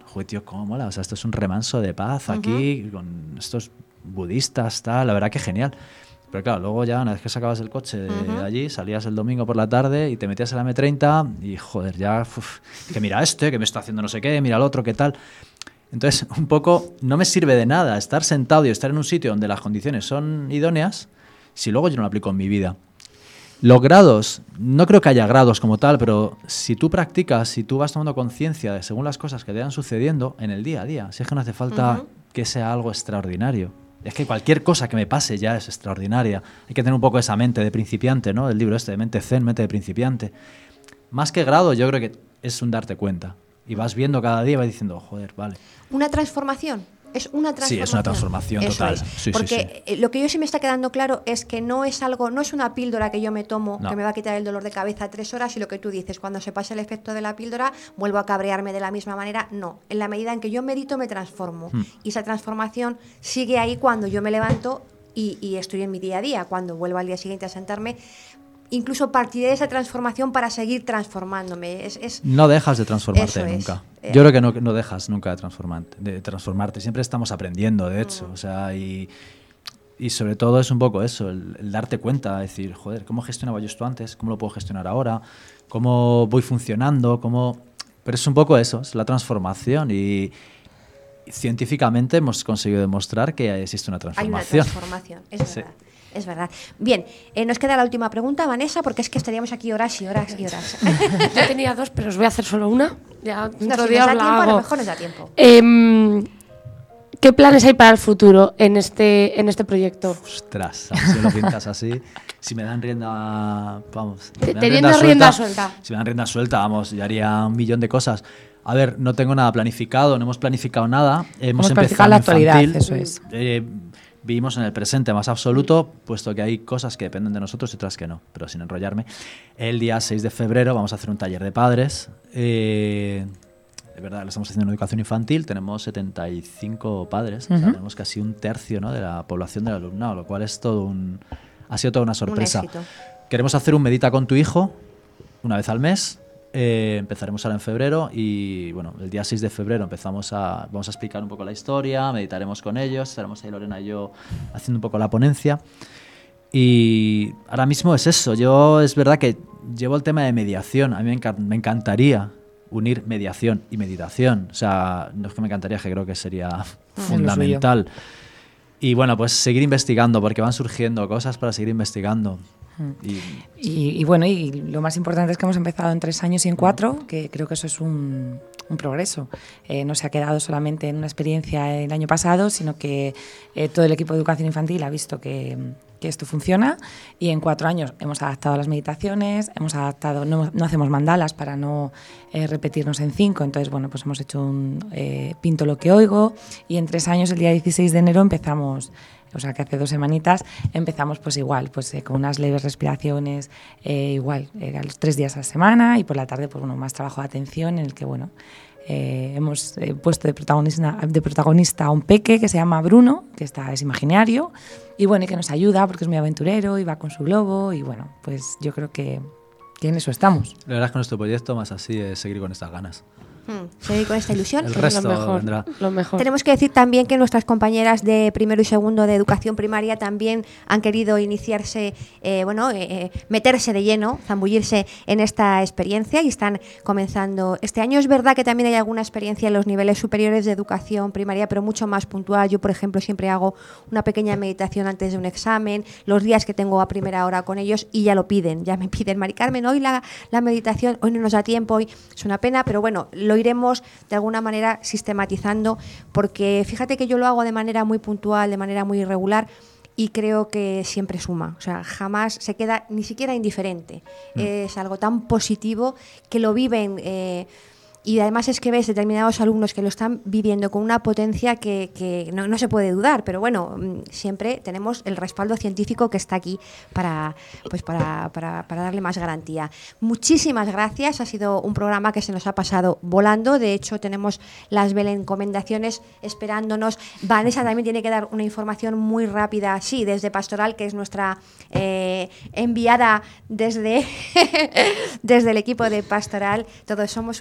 joder, tío, cómo mola, o sea, esto es un remanso de paz aquí, uh-huh. con estos budistas, tal, la verdad que genial. Pero claro, luego ya una vez que sacabas el coche de uh-huh. allí, salías el domingo por la tarde y te metías en la eme treinta y joder, ya, uf, que mira este, que me está haciendo no sé qué, mira el otro, qué tal. Entonces, un poco, no me sirve de nada estar sentado y estar en un sitio donde las condiciones son idóneas si luego yo no lo aplico en mi vida. Los grados, no creo que haya grados como tal, pero si tú practicas, si tú vas tomando conciencia de según las cosas que te van sucediendo en el día a día, si es que no hace falta uh-huh. que sea algo extraordinario. Es que cualquier cosa que me pase ya es extraordinaria. Hay que tener un poco esa mente de principiante, ¿no? El libro este de mente zen, mente de principiante. Más que grado, yo creo que es un darte cuenta. Y vas viendo cada día y vas diciendo, joder, vale. ¿Una transformación? Es una transformación. Sí, es una transformación Eso total. Es. Sí, Porque sí, sí. lo que yo sí me está quedando claro es que no es algo, no es una píldora que yo me tomo no. que me va a quitar el dolor de cabeza tres horas y lo que tú dices, cuando se pase el efecto de la píldora vuelvo a cabrearme de la misma manera. No, en la medida en que yo medito me transformo hmm. y esa transformación sigue ahí cuando yo me levanto y, y estoy en mi día a día, cuando vuelvo al día siguiente a sentarme. Incluso partiré de esa transformación para seguir transformándome. Es, es, no dejas de transformarte es. nunca. Yo creo que no, no dejas nunca de transformarte, de transformarte. Siempre estamos aprendiendo, de hecho. Mm. O sea, y, y sobre todo es un poco eso, el, el darte cuenta, decir, joder, ¿cómo gestionaba yo esto antes? ¿Cómo lo puedo gestionar ahora? ¿Cómo voy funcionando? ¿Cómo...? Pero es un poco eso, es la transformación y... Científicamente hemos conseguido demostrar que existe una transformación. Hay una transformación, es sí. verdad. Es verdad. Bien, eh, nos queda la última pregunta, Vanessa, porque es que estaríamos aquí horas y horas y horas. Yo tenía dos, pero os voy a hacer solo una. Ya no, si nos da tiempo, a lo mejor nos da tiempo. Eh, ¿Qué planes hay para el futuro en este, en este proyecto? Ostras, si lo pintas así, si me dan rienda, vamos. Si me dan Teniendo rienda, rienda suelta, suelta. Si me dan rienda suelta, vamos, yo haría un millón de cosas. A ver, no tengo nada planificado, no hemos planificado nada. Hemos, hemos empezado la actualidad, infantil, eso es. Eh, vivimos en el presente más absoluto, puesto que hay cosas que dependen de nosotros y otras que no, pero sin enrollarme. El día seis de febrero vamos a hacer un taller de padres. Eh, de verdad, lo estamos haciendo en educación infantil. Tenemos setenta y cinco padres, uh-huh. o sea, tenemos casi un tercio, ¿no?, de la población del alumnado, lo cual es todo un, ha sido toda una sorpresa. Un éxito. Queremos hacer un medita con tu hijo una vez al mes. Eh, empezaremos ahora en febrero y bueno, el día seis de febrero empezamos a, vamos a explicar un poco la historia, meditaremos con ellos, estaremos ahí Lorena y yo haciendo un poco la ponencia y ahora mismo es eso. Yo es verdad que llevo el tema de mediación, a mí me, enc- me encantaría unir mediación y meditación, o sea, no es que me encantaría, que creo que sería fundamental y bueno, pues seguir investigando porque van surgiendo cosas para seguir investigando. Y, y, y bueno, y lo más importante es que hemos empezado en tres años y en cuatro, que creo que eso es un, un progreso. Eh, no se ha quedado solamente en una experiencia el año pasado, sino que eh, todo el equipo de educación infantil ha visto que, que esto funciona y en cuatro años hemos adaptado las meditaciones, hemos adaptado, no, no hacemos mandalas para no eh, repetirnos en cinco, entonces bueno, pues hemos hecho un eh, pinto lo que oigo y en tres años, el día dieciséis de enero, empezamos. O sea, que hace dos semanitas empezamos pues igual, pues eh, con unas leves respiraciones, eh, igual, eh, a los tres días a la semana y por la tarde pues bueno, más trabajo de atención en el que bueno, eh, hemos eh, puesto de protagonista, de protagonista a un peque que se llama Bruno, que está, es imaginario y bueno, y que nos ayuda porque es muy aventurero y va con su globo y bueno, pues yo creo que, que en eso estamos. La verdad es que nuestro proyecto más así es seguir con estas ganas. Hmm, seguir con esta ilusión. El resto lo mejor, vendrá. Lo mejor. Tenemos que decir también que nuestras compañeras de primero y segundo de educación primaria también han querido iniciarse, eh, bueno, eh, meterse de lleno, zambullirse en esta experiencia y están comenzando este año. Es verdad que también hay alguna experiencia en los niveles superiores de educación primaria, pero mucho más puntual. Yo, por ejemplo, siempre hago una pequeña meditación antes de un examen, los días que tengo a primera hora con ellos y ya lo piden, ya me piden, Mari Carmen, hoy la, la meditación, hoy no nos da tiempo, hoy es una pena, pero bueno, lo iremos de alguna manera sistematizando porque fíjate que yo lo hago de manera muy puntual, de manera muy irregular y creo que siempre suma, o sea, jamás se queda ni siquiera indiferente. Mm. Es algo tan positivo que lo viven eh, y además es que ves determinados alumnos que lo están viviendo con una potencia que, que no, no se puede dudar, pero bueno, siempre tenemos el respaldo científico que está aquí para, pues para, para, para darle más garantía. Muchísimas gracias, ha sido un programa que se nos ha pasado volando, de hecho tenemos las encomendaciones esperándonos. Vanessa también tiene que dar una información muy rápida, sí, desde Pastoral, que es nuestra eh, enviada desde, desde el equipo de Pastoral, todos somos uno, y hoy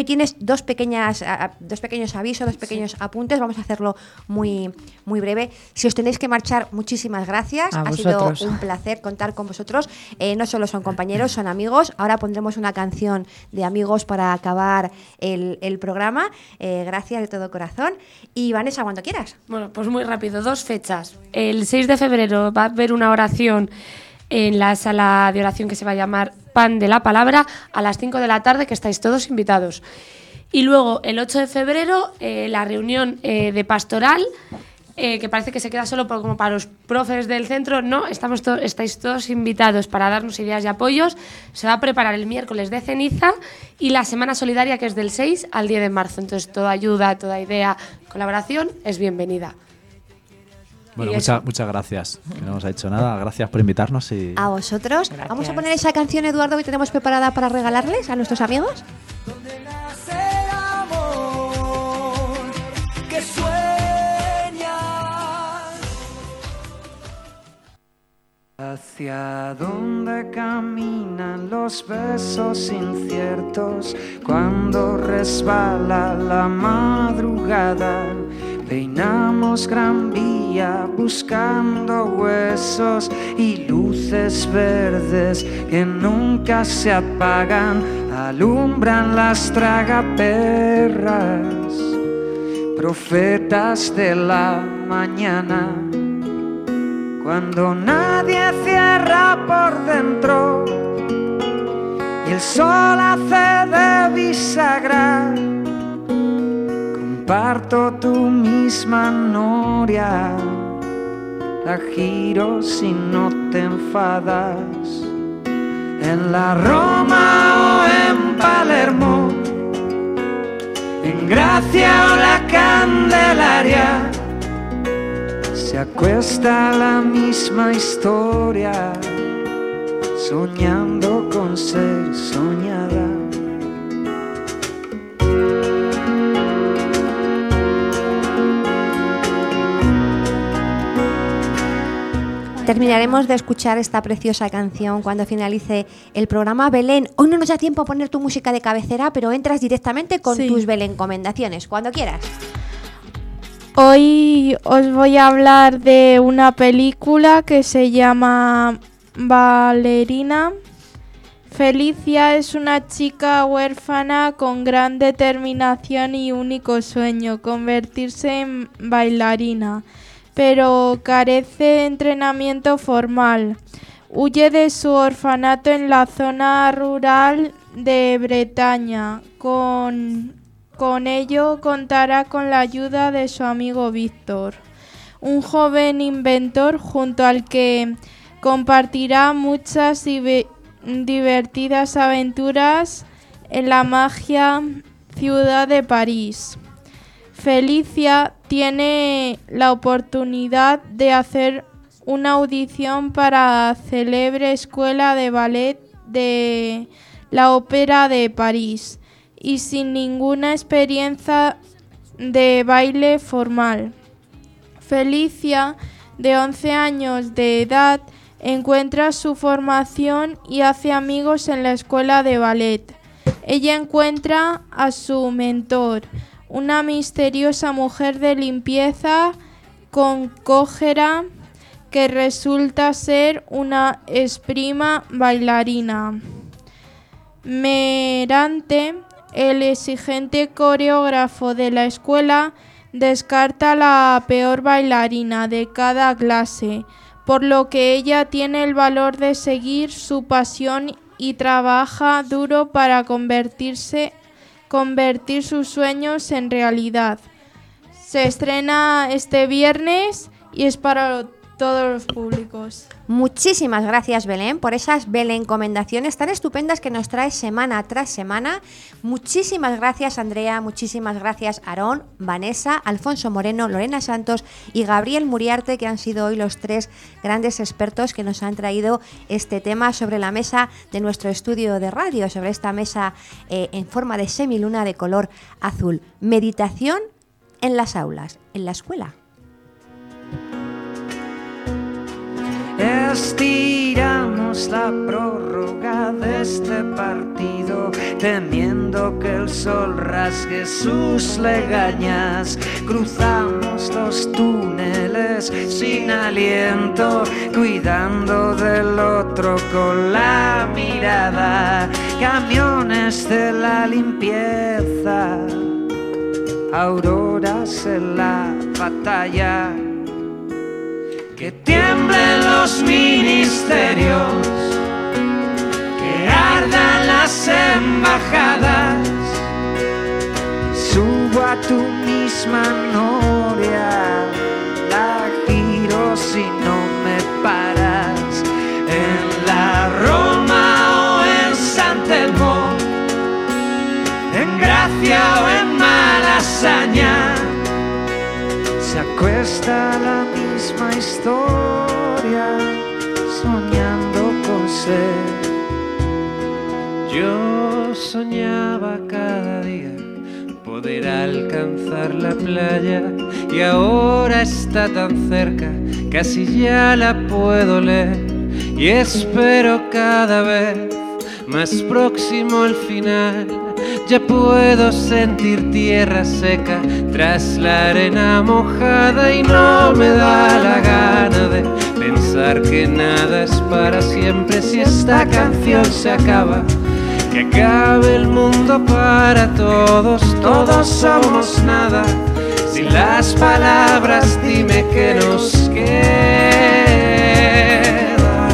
hoy tienes dos, pequeñas, a, dos pequeños avisos, dos pequeños sí. apuntes. Vamos a hacerlo muy, muy breve. Si os tenéis que marchar, muchísimas gracias. A ha vosotros. sido un placer contar con vosotros. Eh, no solo son compañeros, son amigos. Ahora pondremos una canción de amigos para acabar el, el programa. Eh, gracias de todo corazón. Y Vanessa, cuando quieras. Bueno, pues muy rápido, dos fechas. El seis de febrero va a haber una oración en la sala de oración que se va a llamar Pan de la Palabra a las cinco de la tarde, que estáis todos invitados. Y luego el ocho de febrero eh, la reunión eh, de pastoral, eh, que parece que se queda solo por, como para los profes del centro. No, estamos to- estáis todos invitados para darnos ideas y apoyos. Se va a preparar el miércoles de ceniza y la semana solidaria, que es del seis al diez de marzo. Entonces toda ayuda, toda idea, colaboración es bienvenida. Bueno, mucha, muchas gracias, que no hemos hecho nada. Gracias por invitarnos y... A vosotros. Gracias. Vamos a poner esa canción, Eduardo, que tenemos preparada para regalarles a nuestros amigos. Donde nace el amor que sueñas. Hacia dónde caminan los besos inciertos cuando resbala la madrugada. Peinamos Gran Vía buscando huesos y luces verdes que nunca se apagan, alumbran las tragaperras, profetas de la mañana. Cuando nadie cierra por dentro y el sol hace de bisagra, comparto tu misma noria, la giro si no te enfadas. En la Roma o en Palermo, en Gracia o la Candelaria, se acuesta la misma historia, soñando con ser soñada. Terminaremos de escuchar esta preciosa canción cuando finalice el programa. Belén, hoy no nos da tiempo a poner tu música de cabecera, pero entras directamente con Sí. tus Belén recomendaciones, cuando quieras. Hoy os voy a hablar de una película que se llama Ballerina. Felicia es una chica huérfana con gran determinación y único sueño, convertirse en bailarina, pero carece de entrenamiento formal. Huye de su orfanato en la zona rural de Bretaña. Con, con ello contará con la ayuda de su amigo Víctor, un joven inventor junto al que compartirá muchas div- divertidas aventuras en la magia ciudad de París. Felicia tiene la oportunidad de hacer una audición para la célebre escuela de ballet de la Ópera de París y sin ninguna experiencia de baile formal. Felicia, de once años de edad, encuentra su formación y hace amigos en la escuela de ballet. Ella encuentra a su mentor, una misteriosa mujer de limpieza con cojera que resulta ser una exprima bailarina. Merante, el exigente coreógrafo de la escuela, descarta a la peor bailarina de cada clase, por lo que ella tiene el valor de seguir su pasión y trabaja duro para convertirse convertir sus sueños en realidad. Se estrena este viernes y es para todos los públicos. Muchísimas gracias, Belén, por esas Belén recomendaciones tan estupendas que nos traes semana tras semana. Muchísimas gracias, Andrea, muchísimas gracias, Aarón, Vanessa, Alfonso Moreno, Lorena Santos y Gabriel Muriarte, que han sido hoy los tres grandes expertos que nos han traído este tema sobre la mesa de nuestro estudio de radio, sobre esta mesa eh, en forma de semiluna de color azul. Meditación en las aulas, en la escuela. Estiramos la prórroga de este partido, temiendo que el sol rasgue sus legañas. Cruzamos los túneles sin aliento, cuidando del otro con la mirada. Camiones de la limpieza, auroras en la batalla. Que tiemblen los ministerios, que ardan las embajadas. Subo a tu misma noria, la giro si no me paras. En la Roma o en San Telmo, en Gracia o en Malasaña, se acuesta la misma historia, soñando con ser. Yo soñaba cada día poder alcanzar la playa, y ahora está tan cerca, casi ya la puedo leer. Y espero cada vez más próximo al final. Ya puedo sentir tierra seca tras la arena mojada, y no me da la gana de pensar que nada es para siempre. Si esta canción se acaba, que acabe el mundo para todos. Todos somos nada. Sin las palabras dime qué nos queda.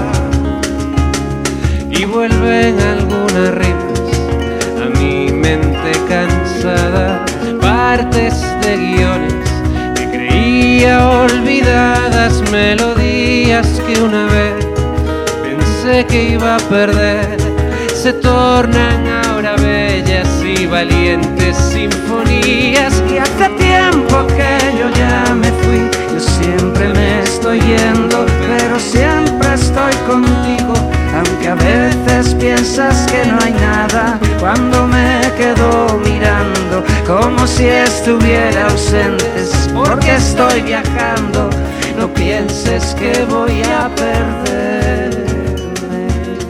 Y vuelven algunas rimas a mi mente cansada, partes de guiones que creía olvidadas, melodías que una vez pensé que iba a perder, se tornan ahora bellas y valientes sinfonías. Y hace tiempo que yo ya me fui, yo siempre me estoy yendo, pero siempre estoy contigo. Aunque a veces piensas que no hay nada, cuando me quedo mirando como si estuviera ausente, es porque estoy viajando. No pienses que voy a perderme.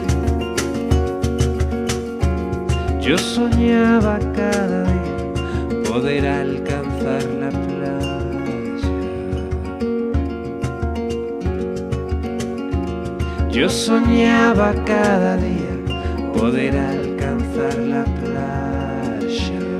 Yo soñaba cada día poder alcanzar la playa. Yo soñaba cada día poder alcanzar la playa.